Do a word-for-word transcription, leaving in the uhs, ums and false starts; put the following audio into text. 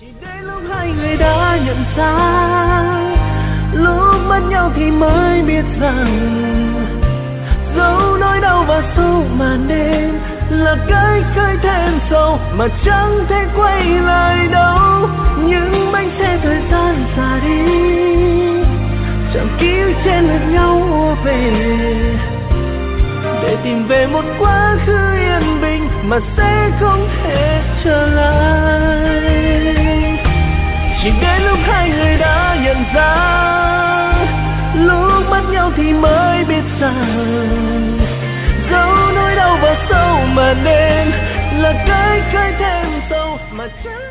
Chỉ đến lúc hai người đã nhận ra, lúc mất nhau thì mới biết rằng dẫu nỗi đau và sâu màn đêm là cái khơi thêm sâu mà chẳng thể quay lại đâu. Những bánh xe thời gian xa đi, chẳng cứu trên lượt nhau về, để tìm về một quá khứ yên bình mà sẽ không thể trở lại. Chỉ đến lúc hai người đã nhận ra, lúc mất nhau thì mới biết rằng dẫu nỗi đau và sâu mà nên là cái khơi thêm sâu mà chẳng